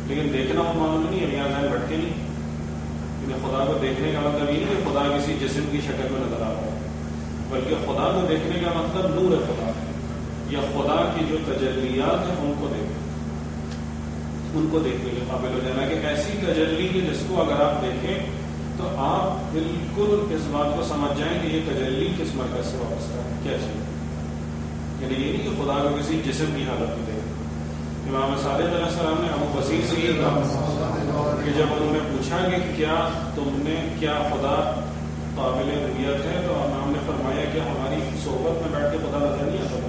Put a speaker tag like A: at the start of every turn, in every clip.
A: لیکن دیکھنا وہ معلوم نہیں ہے، یہاں ذہن بھٹکے نہیں. خدا کو دیکھنے کا مطلب یہ نہیں کہ خدا کسی جسم کی شکل میں نظر آ رہا ہے، بلکہ خدا کو دیکھنے کا مطلب نور خدا ہے، یا خدا کی جو تجلیات ہیں ان کو دیکھنے کے قابل ہو جانا کہ ایسی تجلی ہے جس کو اگر آپ دیکھیں تو آپ بالکل اس بات کو سمجھ جائیں کہ یہ تجلی کس مرکز سے وابستہ ہے، کیا چیز. یعنی یہ نہیں کہ خدا کو کسی جسم کی حالت میں دیکھیں. امام صادق علیہ السلام نے ابو بصیر سے یہ کہا کہ جب انہوں نے پوچھا کہ کیا خدا قابل رؤیت ہے، تو امام نے فرمایا کہ ہماری صحبت میں بیٹھ کے خدا نظر نہیں آتا.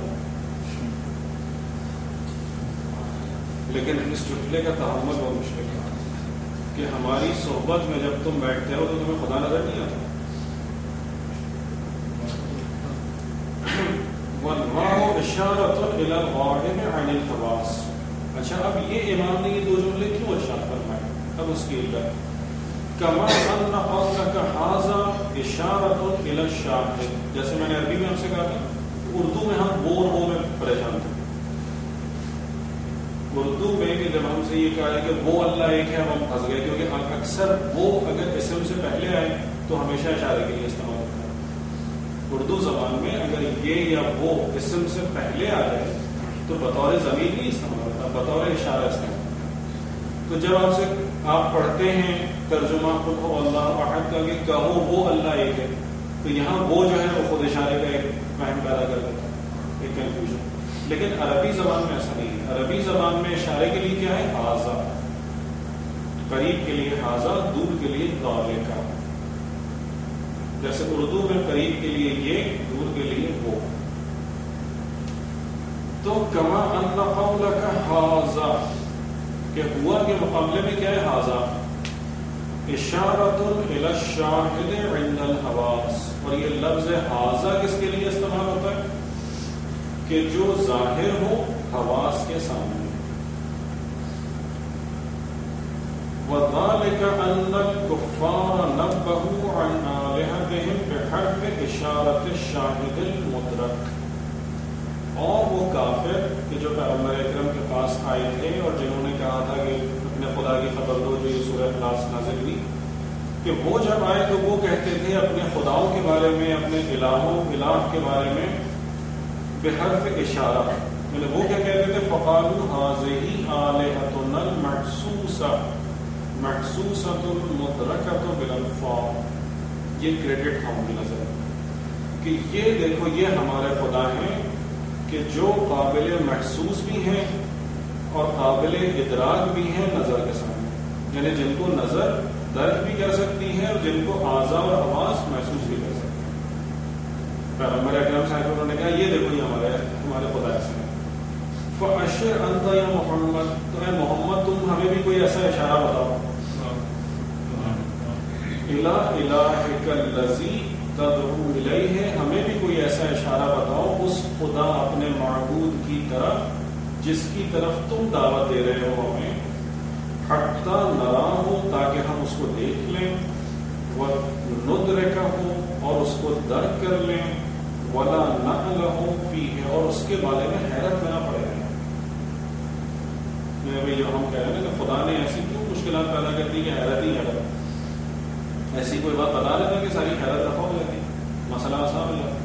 A: لیکن اس چٹلے کا تحمل بہت مشکل ہے کہ ہماری صحبت میں جب تم بیٹھتے ہو تو تمہیں خدا نظر نہیں آتا. وَالْمَاءُ إِشَارَةٌ إِلَى الْغَائِبِ عَنِ الْحَوَاسِ. اچھا، اب یہ امام نے یہ دو جملے کیوں ارشاد فرمائے؟ اب اس کی علت كَمَا أَنَّ قَوْلَكَ هَذَا إِشَارَةٌ إِلَى الشَّاهِدِ. جیسے میں نے عربی میں آپ سے کہا تھا، اردو میں ہم وہ میں پریشان تھے. اردو میں کہ جب ہم سے یہ کہا ہے کہ وہ اللہ ایک ہے، ہم پھنس گئے، کیونکہ اکثر وہ اگر اسم سے پہلے آئے تو ہمیشہ اشارے کے لیے استعمال ہوتا ہے. اردو زبان میں اگر یہ یا وہ اسم سے پہلے آ جائے تو بطور ضمیر نہیں استعمال ہوتا، بطور اشارہ استعمال ہوتا ہے. تو جب آپ پڑھتے ہیں ترجمہ قل هو اللہ احد کا کہ کہو وہ اللہ ایک ہے، تو یہاں وہ جو ہے وہ خود اشارے کا ایک فہم پیدا کر دیتا ہے، ایک کنفیوژن. لیکن عربی زبان میں ایسا نہیں ہے. عربی زبان میں اشارے کے لیے کیا ہے؟ حاذا، قریب کے لیے حاذا، دور کے لیے ذالک. جیسے اردو میں قریب کے لیے یہ، دور کے لیے وہ. تو کما ان قولک حاذا کہ ہوا کے مقابلے میں کیا ہے؟ حاذا اشارۃ الی الشاہد عند الحواس. اور یہ لفظ حاذا کس کے لیے استعمال ہوتا ہے؟ کہ جو ظاہر ہو حواس کے سامنے. وَذَلِكَ أَنَّ الْكُفَّارَ نَبَّهُوا عَنْ آلِهَتِهِمْ بِحَرْفِ إِشَارَةِ الشَّاهِدِ الْمُدْرَكِ. اور وہ کافر کہ جو پیغمبر اکرم کے پاس آئے تھے اور جنہوں نے کہا تھا کہ اپنے خدا کی خبر دو، جو یہ سورہ اخلاص نازل ہوئی، کہ وہ جب آئے تو وہ کہتے تھے اپنے خداؤں کے بارے میں، اپنے الہ کے بارے میں بحرف اشارہ. یعنی وہ کیا کہتے تھے؟ فقالوا هذه آلهتنا المحسوسة المدركة بالالفاظ. یہ کریڈٹ تھا ان کی نظر کہ یہ دیکھو یہ ہمارے خدا ہیں کہ جو قابل محسوس بھی ہیں اور قابل ادراک بھی ہیں نظر کے سامنے. یعنی جن کو نظر درک بھی کر سکتی ہے اور جن کو اعضاء اور حواس محسوس بھی کر سکتی ہے. پیغمبر اکرم صاحب انہوں نے کہا یہ دیکھو یہ ہمارے خدا ایسے ہیں. فَأَشِرْ أَنْتَ يَا محمد، تو اے محمد تم ہمیں بھی کوئی ایسا اشارہ بتاؤ. إِلَىٰ إِلَٰهِكَ الَّذِي تَدْعُو إِلَيْهِ، ہمیں بھی کوئی ایسا اشارہ بتاؤ اس خدا اپنے معبود کی طرف جس کی طرف تم دعوت دے رہے ہو ہمیں. حَتَّىٰ نَرَاهُ، تاکہ ہم اس کو دیکھ لیں، وَنُدْرِكَهُ، اور اس کو درک کر لیں، وَلَا نَعْلَهُ فِيهِ، اور اس کے بارے میں حیرت میں نہ پڑے رہے. جو ہم کہہ رہے ہیں کہ خدا نے ایسی کیوں مشکلات پیدا کر دی کہ حیرت ہی حیرت. ایسی کوئی بات بتا دیتا کہ ساری حیرت رفع ہو جاتی، مسئلہ آسان ہو جاتا.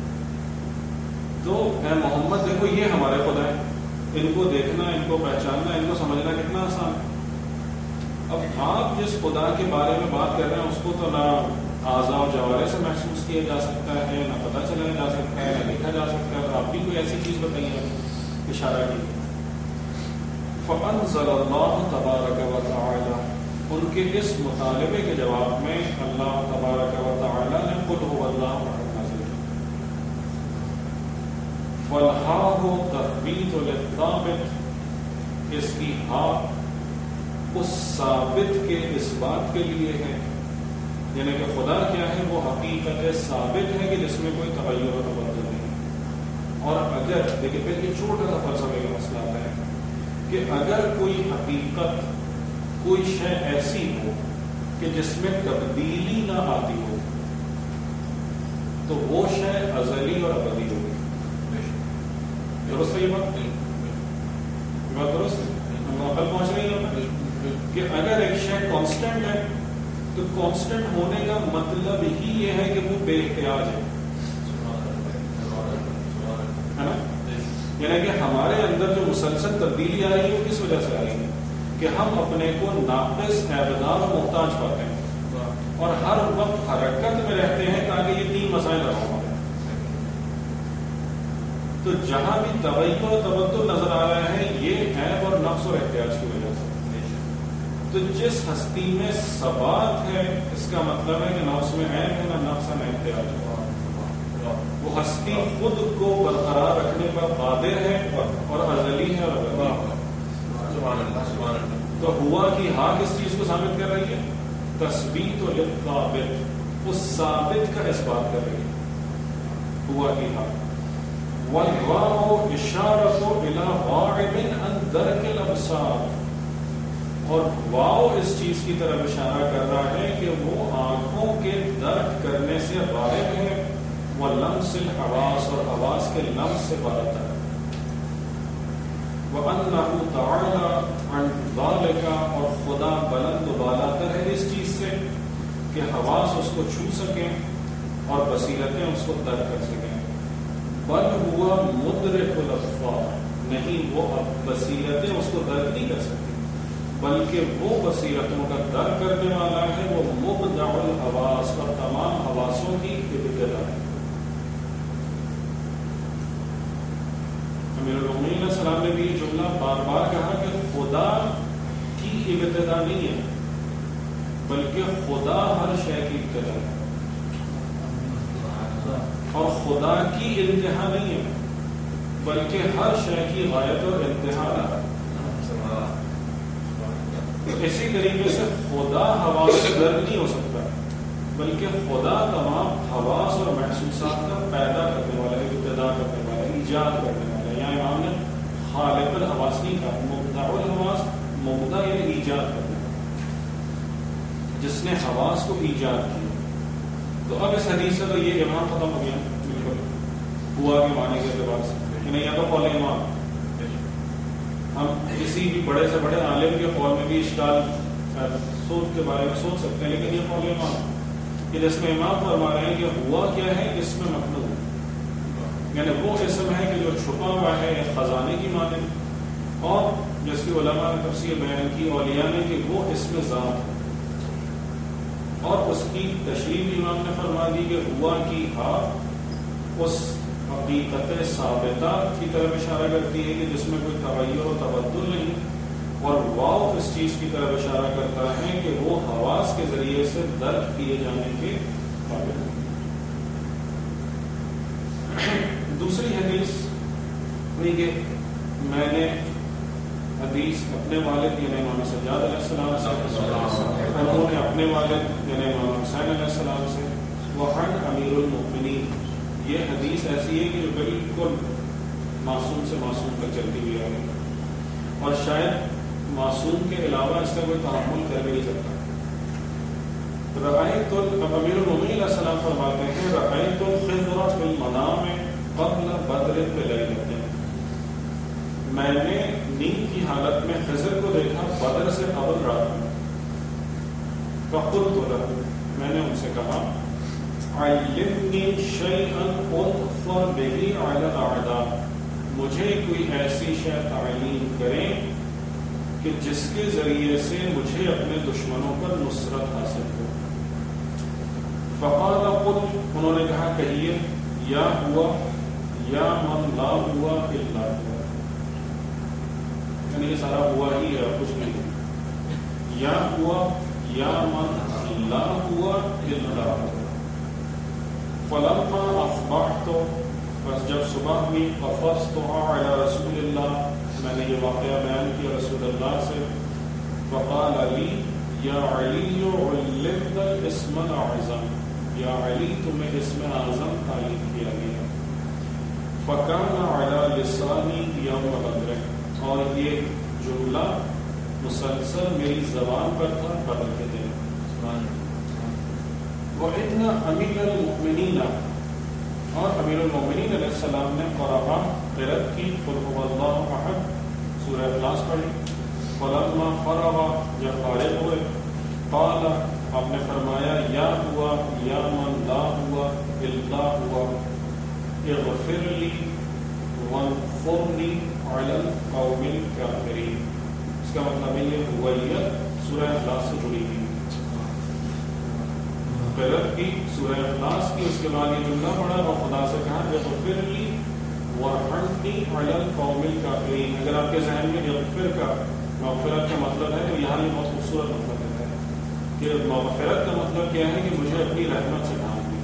A: تو اے محمد دیکھو یہ ہمارے خدا ہیں، ان کو دیکھنا، ان کو پہچاننا، ان کو سمجھنا کتنا آسان ہے. اب آپ جس خدا کے بارے میں بات کر رہے ہیں اس کو تو نہ اعضاء و جوارح سے محسوس کیا جا سکتا ہے، نہ پتہ چلایا جا سکتا ہے، نہ دیکھا جا سکتا ہے. تو آپ بھی کوئی ایسی چیز بتائیے، اشارہ کی. فَأَنزَلَ اللَّهُ تَبَارَكَ وَتَعَالَى، ان کے اس مطالبے کے جواب میں اللہ تبارک و تعالی نے قل هو اللہ احد نازل کیا. فَالْحَاءُ تَثْبِيتٌ لِلثَّابِتِ، اس کی ہاء اس ثابت کے اس بات کے لیے ہے، یعنی کہ خدا کیا ہے؟ وہ حقیقت ثابت ہے کہ جس میں کوئی تغیر و تبدل نہیں. اور اگر دیکھیں پھر یہ چھوٹا سا فلسفے کا مسئلہ آتا ہے کہ اگر کوئی حقیقت، کوئی شے ایسی ہو کہ جس میں تبدیلی نہ آتی ہو تو وہ شے ازلی اور ابدی ہوگی. درست ہے یہ بات؟ درست ہے؟ ہم عقل پہنچ رہی ہے. کہ اگر ایک شے کانسٹنٹ ہے تو کانسٹنٹ ہونے کا مطلب ہی یہ ہے کہ وہ بے احتیاط ہے نا. یعنی کہ ہمارے اندر جو مسلسل تبدیلی آ رہی ہے وہ کس وجہ سے آ رہی ہے کہ ہم اپنے کو ناقص عیبدار و محتاج پاتے ہیں اور ہر وقت حرکت میں رہتے ہیں تاکہ یہ تین مسائل رہا ہوں. تو جہاں بھی تغیر و تبدل نظر آ رہا ہے یہ عیب اور نقص اور احتیاج کی وجہ سے. تو جس ہستی میں ثبات ہے اس کا مطلب ہے کہ نہ اس میں عیب ہے نہ نقص ہے نہ احتیاج ہے. وہ ہستی خود کو برقرار رکھنے پر قادر ہے اور ازلی ہے اور ابدی ہے. تو ہوا کی ہاں کس چیز کو ثابت کر رہی ہے؟ تثبیت و للثابت، اس ثابت کا اثبات کر رہی ہے ہوا کی ہاں. والواو اشارۃ الی غائب عن درک الابصار، اور واو اس چیز کی طرف اشارہ کر رہا ہے کہ وہ آنکھوں کے درک کرنے سے غائب ہے، ولمس الحواس، اور حواس کے لمس سے برتر ہے. وَأَنَّهُ تَعَالَى عَنْ ذَلِكَ، اور خدا بلند و بالاتر ہے اس چیز سے کہ حواس اس کو چھو سکیں اور بصیرتیں اس کو درک کر سکیں. بل ہوا مدرک الابصار، نہیں وہ بصیرتیں اس کو درک نہیں کر سکتی بلکہ وہ بصیرتوں کا درک کرنے والا ہے، وہ مبدع الحواس اور تمام حواسوں کی ابتدا ہے. امیر المومنین علیہ السلام نے بھی یہ جملہ بار بار کہا کہ خدا کی ابتدا نہیں ہے بلکہ خدا ہر شے کی ابتدا ہے، اور خدا کی انتہا نہیں ہے بلکہ ہر شے کی غایت اور انتہا ہے. اسی طریقے سے خدا حواس سے درک نہیں ہو سکتا بلکہ خدا تمام حواس اور محسوسات کا پیدا کرنے والا ہے، ابتدا کرنے والا ہے، ایجاد کرنے والا ہے. یہاں امام نے خالق الحواس نہیں کہا، مبدع الحواس، مبدع یعنی ایجاد کرنے والا جس نے حواس کو ایجاد کیا. تو اب اس حدیث سے تو یہ امام ختم ہو گیا بالکل ہوا کے معنی کے اعتبار سے کہ نہیں، یا تو قول امام. ہم کسی بھی بڑے سے بڑے عالم کے قول میں بھی اشکال سوچ کے بارے میں سوچ سکتے ہیں، لیکن یہ قول امام کہ جس میں امام فرما رہے ہیں کہ ہوا کیا ہے اس میں مطلوب، یعنی وہ اسم ہے کہ جو چھپا ہوا ہے خزانے کی مانند، اور جس کی علماء نے تفسیر بیان کی اولیاء نے کہ وہ اسم ذات ہے. اور اس کی تشریح امام نے فرما دی کہ ہوا کی ہا اس حقیقت ثابتہ کی طرف اشارہ کرتی ہے کہ جس میں کوئی تغیر و تبدل نہیں، اور واو اس چیز کی طرف اشارہ کرتا ہے کہ وہ حواس کے ذریعے سے درک کیے جانے کے قابل ہے. دوسری حدیث کہ میں نے حدیث اپنے والد یعنی امام سجاد علیہ السلام سے، انہوں نے اپنے والد یعنی امام حسین علیہ السلام سے، وعن امیر المؤمنین. یہ حدیث ایسی ہے کہ جو بالکل معصوم سے معصوم تک چلتی ہوئی آ گئی، اور شاید معصوم کے علاوہ اس کا کوئی تحمل کر بھی نہیں سکتا. رأیت امیر المؤمنین علیہ السلام فرماتے ہیں رأیت الخضر فی المنام قبل بدر بلیلۃ، میں نے نیند کی حالت میں خضر کو دیکھا بدر سے قبل رات میں. فقلت له، میں نے ان سے کہا علمنی شیئا اظفر به علی الاعداء، مجھے کوئی ایسی شے تعلیم کریں کہ جس کے ذریعے سے مجھے اپنے دشمنوں پر نصرت حاصل ہو. فقال قل، انہوں نے کہا کہیے یا ہوا یا من لا ہوا الا ہوا، یعنی یہ سارا ہوا ہی ہے کچھ نہیں. یا ہوا یا من لا ہوا الا ہوا. فلما اصبحت، بس جب صبح ہوئی، قفزتها علی رسول اللہ، میں نے یہ واقعہ بیان کیا رسول اللہ سے. فقال علی یا علی علمت الاسم الاعظم، یا علی تمہیں اسم اعظم تعلیم کیا گیا. فکان علی لسانی یوم بدر، اور یہ جملہ مسلسل میری زبان پر تھا بدر کے دن. وَإِنَّ أَمِيرَ الْمُؤْمِنِينَ، اور امیر المؤمنین علیہ السلام نے قرأت کی قل هو اللہ احد، سورہ اخلاص پڑھی. فلما فرغ، جب فارغ ہوئے قال آپ نے فرمایا یا ہوا یا من لا ہوا الا ہوا اغفر لی وانصرنی علی القوم الکافرین. اس کا مطلب ہے یہ ہوئیت سورہ اخلاص سے جڑی ہوئی قرت کی سورہ اخلاص کی. اس کے بعد یہ جملہ پڑھا اور خدا سے کہا اغفر لی وارحمنی علی القوم الکافرین. اگر آپ کے ذہن میں اغفر کا مغفرت کا مطلب ہے تو یہاں یہ بہت خوبصورت مطلب ہے کہ مغفرت کا مطلب کیا ہے کہ مجھے اپنی رحمت سے ڈھانپ دے.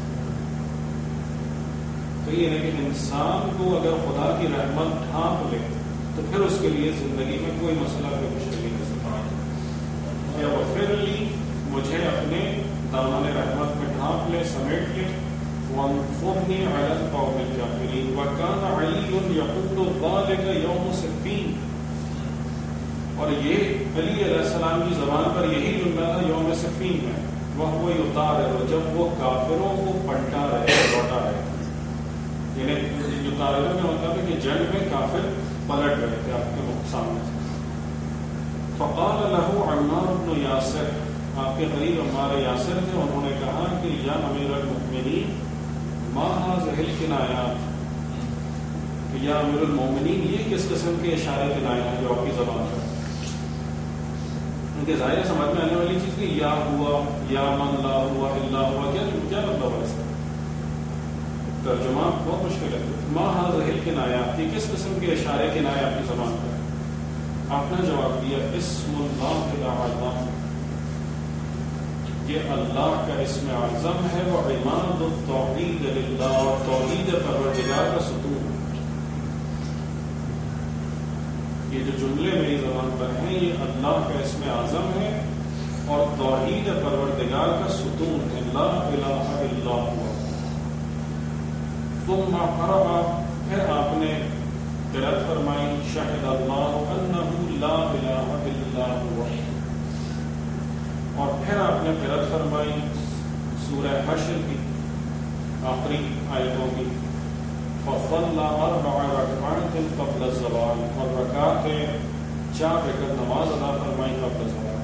A: تو یہ ہے کہ انسان کو اگر خدا کی رحمت ڈھانپ لے تو پھر اس کے لیے زندگی میں کوئی مسئلہ کوئی مشکل نہیں ہو سکتا. یا اغفر لی مجھے اپنے دامن رحمت میں ڈھانپ لے سمیٹ لے. وانصرنی علی القوم الکافرین. وکان علی یقول ذلک یوم صفین. اور یہ علی علیہ السلام کی زبان پر یہی جملہ تھا یوم صفین میں. وہ اتار ہے جب وہ کافروں کو پلٹا رہے لوٹا رہے. یعنی اتارے کا مطلب ہے کہ جنگ میں کافر پلٹ رہے تھے آپ کے سامنے. فقال له عمار بن یاسر. آپ کے قریب عمار یاسر تھے. انہوں نے کہا کہ یا امیر المؤمنین ما هذه الکنایات. کہ یا امیر المؤمنین یہ کس قسم کے اشارے کنایہ ہیں جو آپ کی زبان پر. ان کے ظاہر سمجھ میں آنے والی چیز کہ یا ہوا یا من لا ہوا الا ہوا کیا مطلب ہے اس کا ترجمہ بہت مشکل ہے. ما هذه الکنایات یہ کس قسم کے اشارے کنایہ آپ کی زبان پر. آپ نے جواب دیا اسم اللہ الاعظم. یہ اللہ کا اسم اعظم ہے. وہ عماد التوحید للہ اور توحید پروردگار کا ستون. یہ جو جملے میری زبان پر ہیں یہ اللہ کا اسم اعظم ہے اور توحید پروردگار کا ستون ہے. لا الہ الا اللہ. ثم قرأ پھر آپ نے قرأت فرمائی شہد اللہ انہ لا الہ الا ہوا. اور پھر آپ نے قرأت فرمائی سورہ حشر کی آخری آیتوں کی فصلى 4 ركعات قبل الزوال. اور رکعت 4 رکعت نماز ادا فرمائی قبل الزوال.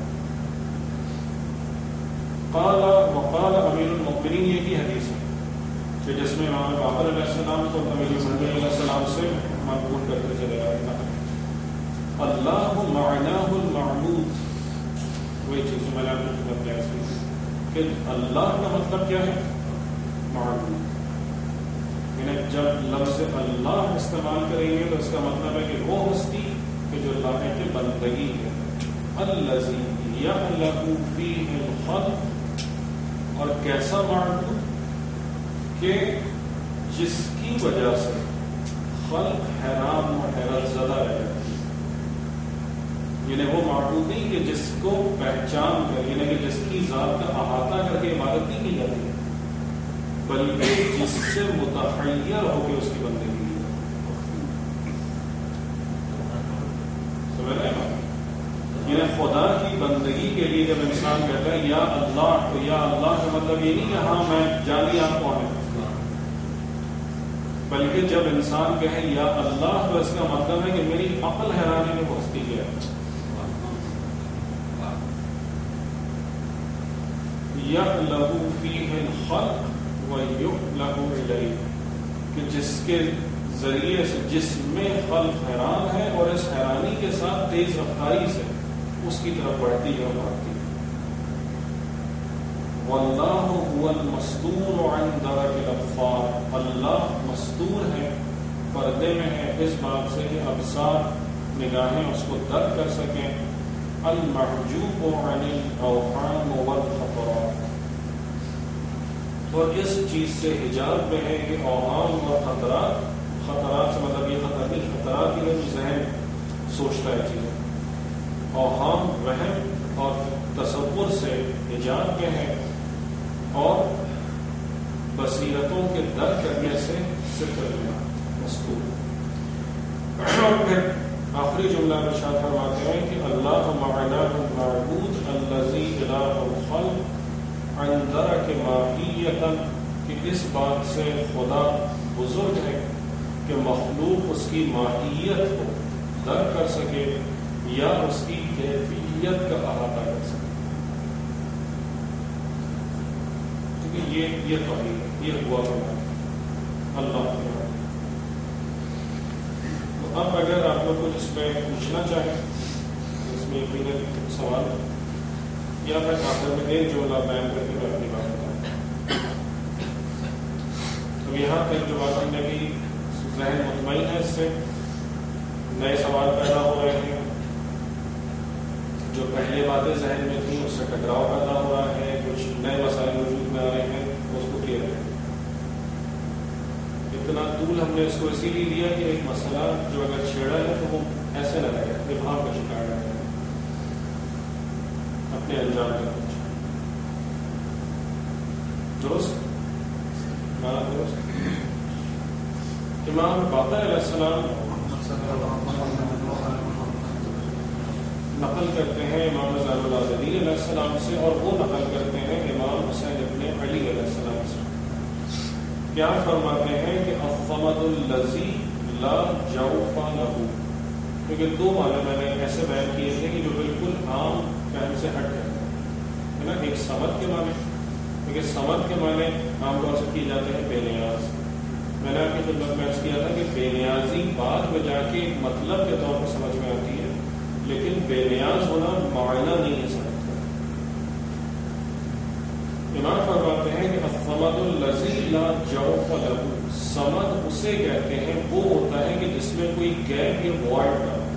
A: قال وقال امیر المؤمنین یہ کی حدیث ہے کہ جس میں امام باقر علیہ السلام کو امیر المؤمنین علیہ السلام سے منقول کرتے چلے آئے گا. اللہ معناه المعبود. وہی چیز میں نے آپ کو بتایا کہ اللہ کا مطلب کیا ہے معبود. جب لفظ اللہ استعمال کریں گے تو اس کا مطلب ہے کہ وہ ہستی کہ جو اللہ کی بندگی ہے. الذی یعلق فیہ الخلق. اور کیسا معبود کہ جس کی وجہ سے خلق حیران و حیرت زدہ رہ جاتی ہے. یعنی وہ معبود نہیں کہ جس کو پہچان کر یعنی کہ جس کی ذات کا احاطہ کر کے عبادت نہیں کی جاتی بلکہ جس سے متحیر ہو کے اس کی بندگی کی. سمجھ رہے ہیں؟ یعنی خدا کی بندگی کے لیے جب انسان کہتا ہے یا اللہ تو یا اللہ کا مطلب یہ نہیں کہ ہاں میں جانی آپ کون ہے بلکہ جب انسان کہے یا اللہ تو اس کا مطلب ہے کہ میری عقل حیرانی میں پہنچتی ہے. یعلق فیہ الخلق وَيُعْلَقُ إِلَيْهِ. کہ جس کے ذریعے سے جس میں خلق حیران ہے اور اس حیرانی کے ساتھ تیز رفتاری سے اس کی طرف بڑھتی ہے اور بڑھتی ہے. وَاللَّهُ هُوَ الْمَسْتُورُ عَنْ دَرَكِ الْأَبْصَارِ. اللہ مستور ہے پردے میں ہے اس بات سے کہ ابصار نگاہیں اس کو درک کر سکیں. المحجوب عن الاوهام والخطرات. اور اس چیز سے حجاب میں ہے کہ اوہام اور خطرات. خطرات سے مطلب یہ خطرات ہی ہے جو ذہن سوچتا ہے چیزیں. اوہام وہم اور تصور سے حجاب میں ہے اور بصیرتوں کے درک کرنے سے ستر میں مستور. اور پھر آخری جملہ میں ارشاد فرماتے ہیں کہ اللہ معناه المعبود الذی الہ الخلق عن درک ماہیتا. کہ اس بات سے خدا بزرگ ہے کہ مخلوق اس کی ماہیت کو درک کر سکے یا اس کی کیفیت کلیت کا احاطہ کر سکے. کیونکہ یہ توحید ہے، یہ ہوا کرنا اللہ کے بعد. تو اب اگر آپ لوگ کچھ اس میں پوچھنا چاہیں اس میں یقیناً سوال یا میں آخر میں ایک جملہ بیان کر کے میں اپنی بات بتاؤں. تو یہاں تک جو بات ہم نے بھی ذہن مطمئن ہے، اس سے نئے سوال پیدا ہو رہے ہیں، جو پہلے باتیں ذہن میں تھیں اس سے ٹکراؤ پیدا ہو رہا ہے، کچھ نئے مسائل وجود میں آ رہے ہیں، اس کو کلیئر کریں. اتنا طول ہم نے اس کو اسی لیے لیا کہ ایک مسئلہ جو اگر چھیڑا ہے تو وہ ایسے نہ رہے، ابہام کا شکار رہے، اپنے انجام تک پہنچے. درست مانا درست. امام باقر علیہ السلام نقل کرتے ہیں امام زین العابدین علیہ السلام سے، اور وہ نقل کرتے ہیں امام حسین ابن علی علیہ السلام سے. کیا فرماتے ہیں کہ الصمد الذی لا جوف لہ. کیونکہ دو معنی میں نے ایسے بیان کیے تھے کہ جو بالکل عام فہم سے ہٹ گئے ہے نا. ایک صمد کے معنی، کیونکہ صمد کے معنی عام طور سے کیے جاتے ہیں بے نیاز. میں نے آپ کی خدمت میں عرض کیا تھا کہ بے نیازی بعد میں جا کے مطلب کے طور پر سمجھ میں آتی ہے، لیکن بے نیاز ہونا معنی نہیں ہے صمد کا. امام فرماتے ہیں کہ الصمد الذی لا جوف لہ، صمد اسے کہتے ہیں وہ ہوتا ہے کہ جس میں کوئی گیپ یا وائڈ نہ ہو،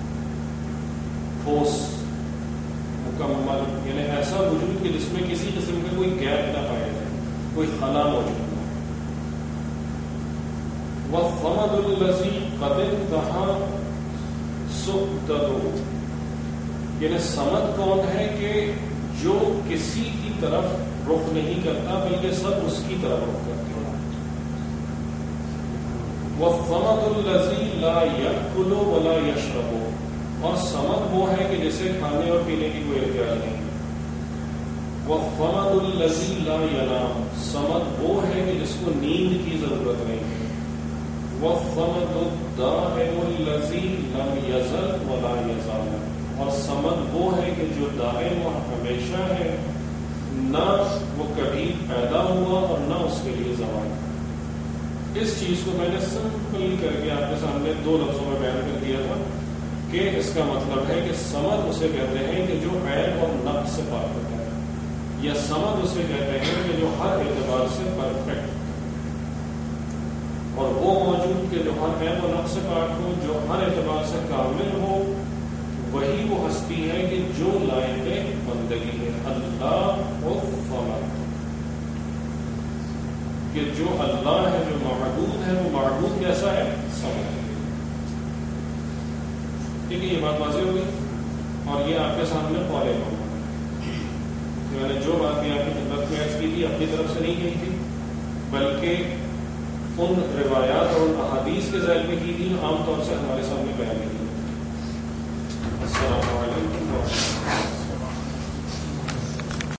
A: ٹھوس مکمل، یعنی ایسا وجود کہ جس میں کسی قسم کا کوئی گیپ نہ پایا جائے، کوئی خلا موجود نہ. والصمد الذی قد انتہى سؤددہ، یعنی صمد کون ہے کہ جو کسی کی طرف رخ نہیں کرتا بلکہ سب اس کی طرف رخ کرتے ہیں. والصمد الذی لا یأکل ولا یشرب، اور صمد وہ ہے کہ جسے کھانے اور پینے کی کوئی اختیار نہیں. والصمد الذی لا ینام، صمد وہ ہے کہ جس کو نیند کی ضرورت نہیں ہے. والصمد الدائم الذی لم یزل ولا یزال، اور صمد وہ ہے کہ جو دائم اور ہمیشہ ہے، نہ وہ کبھی پیدا ہوا اور نہ اس کے لیے زوال. اس چیز کو میں نے سمپل کر کے آپ کے سامنے دو لفظوں میں بیان کر دیا تھا کہ اس کا مطلب ہے کہ صمد اسے کہتے ہیں کہ جو عیب اور نقص سے پاک ہوتا ہے، یا صمد اسے کہتے ہیں کہ جو ہر اعتبار سے پرفیکٹ، اور وہ موجود کہ جو ہر عیب و نقص سے پاک ہو، جو ہر اعتبار سے کامل ہو، وہی وہ ہستی ہے کہ جو لائق بندگی ہے. اللہ الصمد، کہ جو اللہ ہے، جو معبود ہے، وہ معبود کیسا ہے؟ صمد. ٹھیک ہے، یہ بات واضح ہو گئی. اور یہ آپ کے سامنے قول امام، میں نے جو بات بھی آپ کی خدمت میں عرض کی تھی اپنی طرف سے نہیں کہی تھی، بلکہ ان روایات اور ان احادیث کے ذیل میں کی تھی عام طور سے ہمارے سامنے بیان کی. السلام علیکم ورحمۃ اللہ.